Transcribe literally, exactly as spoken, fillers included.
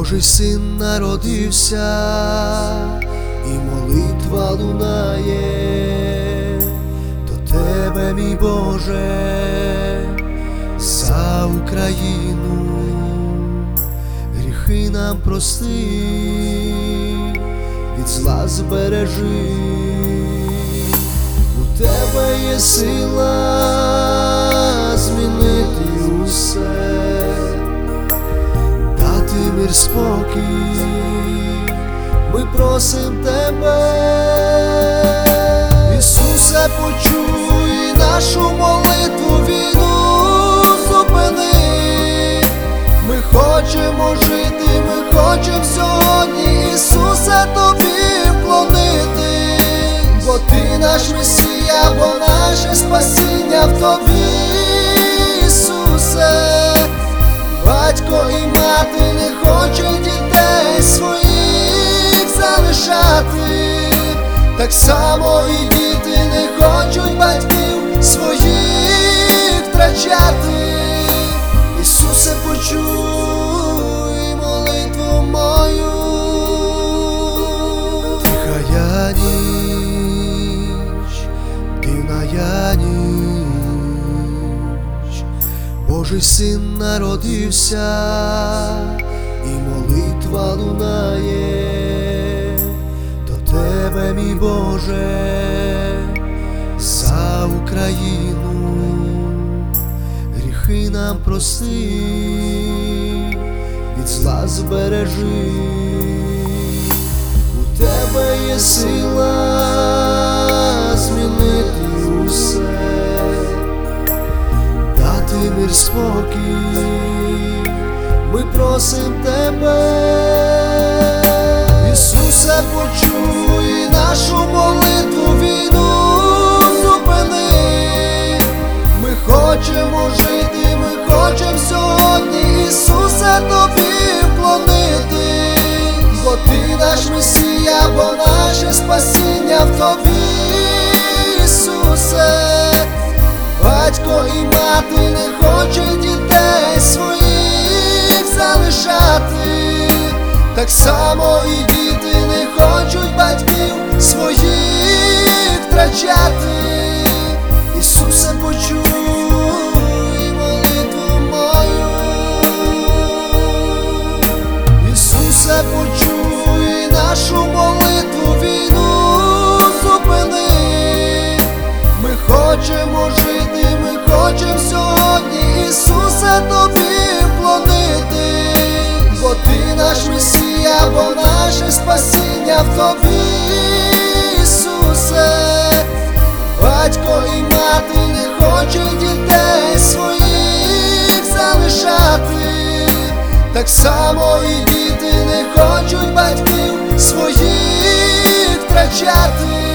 Божий син народився, і молитва лунає до тебе, мій Боже, за Україну. Гріхи нам прости, від зла збережи. У тебе є сила змінити усе, дати мир, спокій, ми просим тебе. Ісусе, почуй нашу молитву, війну зупини. Ми хочемо жити, ми хочемо сьогодні, Ісусе, тобі вклонити, бо ти наш Месія, бо наше спасіння в тобі, Ісусе. Батько і мати не хочуть дітей своїх залишати, так само і діти не хочуть батьків своїх втрачати. Ісусе, почуй молитву мою. Тихая ніч, дивная ніч, Божий син народився, і молитва лунає до тебе, мій Боже, за Україну. Гріхи нам прости, від зла збережи. У тебе є сила змінити усе, дати мир, спокій, ми просим тебе. Ісусе, почуй нашу молитву, війну зупини. Ми хочемо жити, ми хочемо сьогодні, Ісусе, тобі вклонити, бо ти наш Месія, бо наше спасіння в тобі, Ісусе. Батько і мати не хочуть дітей своїх залишати, так само і діти не хочуть батьків своїх втрачати. Ісусе, почуй молитву мою. Ісусе, почуй нашу молитву, війну зупини. Ми хочемо жити, ми хочемо сьогодні, Ісусе, тобі вклонити, бо ти наш Месія, бо наше спасіння в тобі, Ісусе. Батько і мати не хочуть дітей своїх залишати, так само і діти не хочуть батьків своїх втрачати.